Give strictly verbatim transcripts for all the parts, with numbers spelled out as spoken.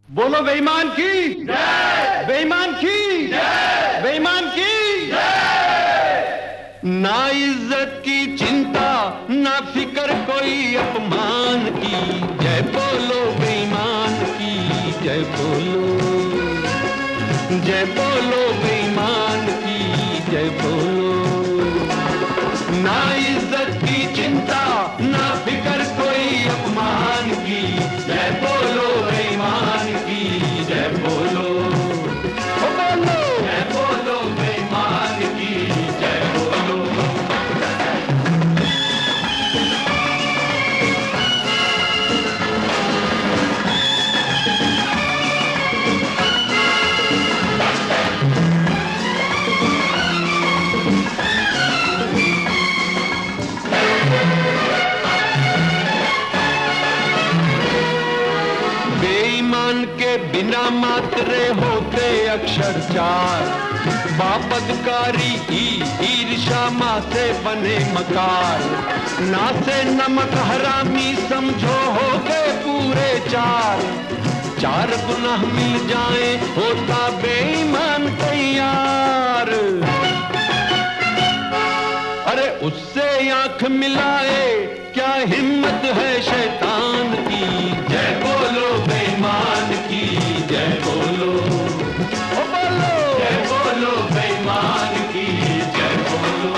बोलो बेईमान की जय, बेईमान की जय, बेईमान की जय। ना इज्जत की चिंता ना फिक्र कोई अपमान की, जय बोलो बेईमान की जय बोलो, जय बोलो बेईमान की जय बोलो। ना इज्जत की चिंता ना फिक्र कोई अपमान की, जय बोलो बेईमान की जय बोलो, ओ बोलो जय बोलो बेईमान की जय बोलो। बेईमान के बिना मात्रे होते अक्षर चार, बापदकारी ही ईर्षा माँ से बने मकार। ना से नमक हरामी समझो हो गए पूरे चार, चार गुनाह मिल जाए होता बेईमान तैयार। अरे उससे आंख मिलाए क्या हिम्मत है शैतान की, जय बोलो बेईमान की जय बोलो, ओ बोलो जय बोलो बेईमान की जय बोलो।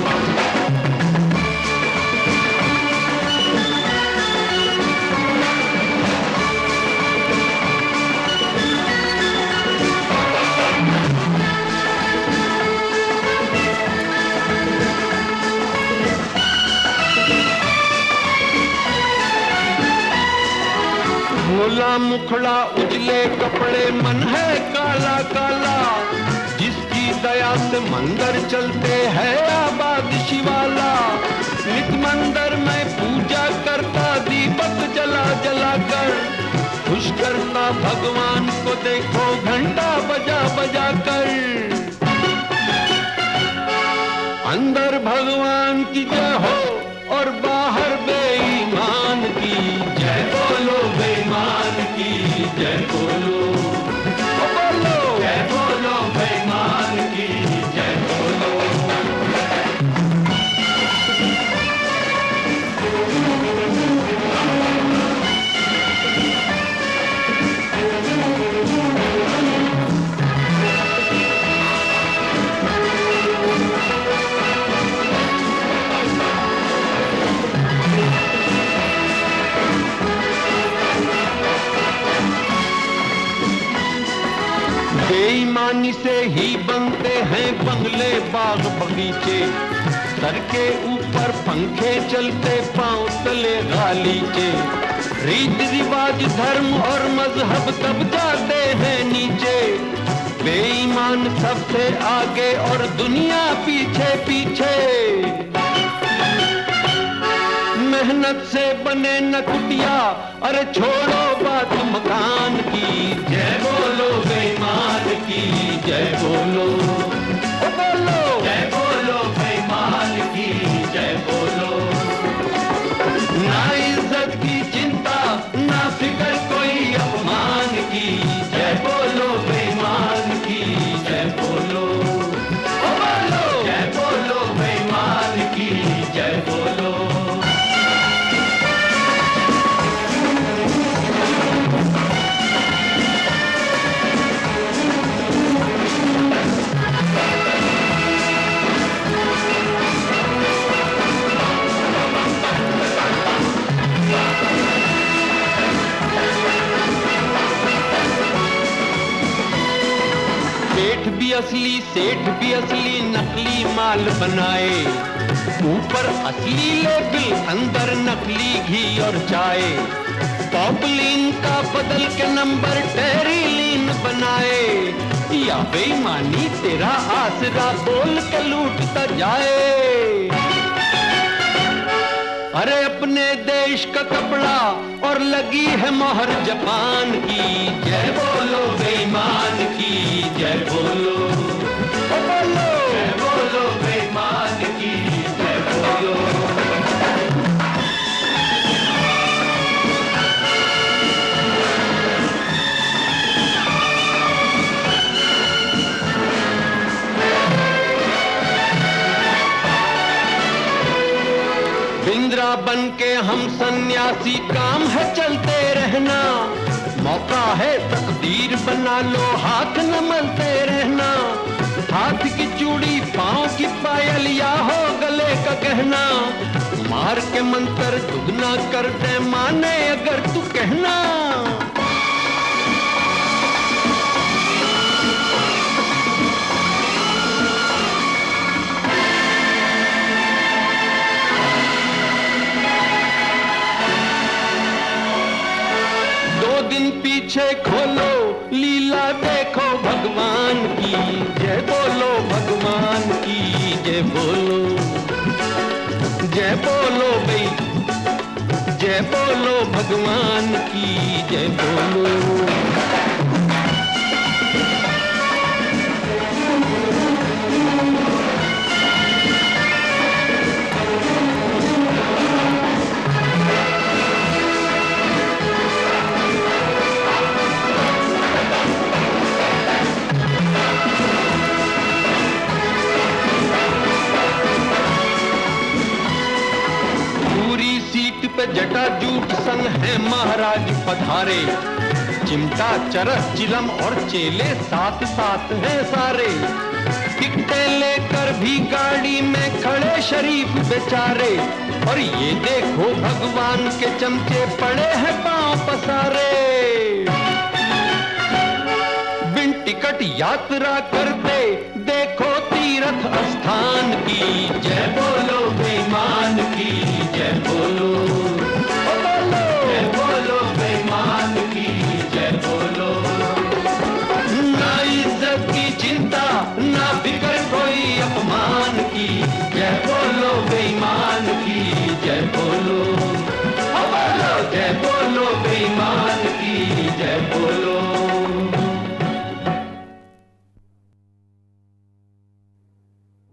भोला मुखड़ा उजले कपड़े मन है काला काला, जिसकी दया से मंदिर चलते हैं आबाद शिवाला। नित मंदिर में पूजा करता दीपक जला जला कर, खुश करता भगवान को देखो घंटा बजा बजा कर। अंदर भगवान की जय हो और बाहर बेईमान की, जय बोलो बेईमान की जय बोलो, ओ बोलो जय बोलो बेईमान की जय बोलो। बेईमानी से ही बनते हैं बंगले बाग बगीचे, सर के ऊपर पंखे चलते पांव तले गालीचे। रीत रिवाज धर्म और मजहब तब जाते हैं नीचे, बेईमान सबसे आगे और दुनिया पीछे पीछे। मेहनत से बने न कुटिया, अरे छोड़ो बात मकान की, जय बोलो बेईमान की जय बोलो, ओ बोलो जय बोलो बेईमान की जय बोलो। ना इज्जत की चिंता ना फिक्र कोई अपमान की, जय बोलो बेईमान की जय बोलो, ओ बोलो जय बोलो बेईमान की जय बोलो। सेठ भी असली सेठ भी असली नकली माल बनाए, ऊपर असली लेबिल अंदर नकली घी और चाय। पॉपुलिन का बदल के नंबर टेरिलीन बनाए, या बेईमानी तेरा आसरा बोल के लूटता जाए। अरे अपने देश का कपड़ा और लगी है मोहर जापान की, जय बोलो बेईमान की जय बोलो, ओ बोलो जय बोलो बेईमान की जय बोलो। हम सन्यासी, काम है चलते रहना, मौका है तकदीर बना लो, हाथ न मलते रहना। हाथ की चूड़ी, पाँव की पायल या हो गले का गहना, मार के मंत्र दुगना कर दे माने अगर तू कहना। दो दिन पीछे खोलो, लीला देखो भगवान की, जय बोलो भगवान की, जय बोलो, जय बोलो भाई, जय बोलो भगवान की, जय बोलो। पे जटाजूट संग है महाराज पधारे, चिमटा चरस चिलम और चेले साथ साथ हैं सारे। टिकटें लेकर भी गाड़ी में खड़े शरीफ बेचारे, और ये देखो भगवान के चमचे पड़े हैं पांव पसारे। बिन टिकट यात्रा करते देखो तीर्थ स्थान की, जय बोलो बेईमान की, जय बोलो, जय बोलो बेईमान की, जय बोलो। ना इज्जत की चिंता, ना फिक्र कोई अपमान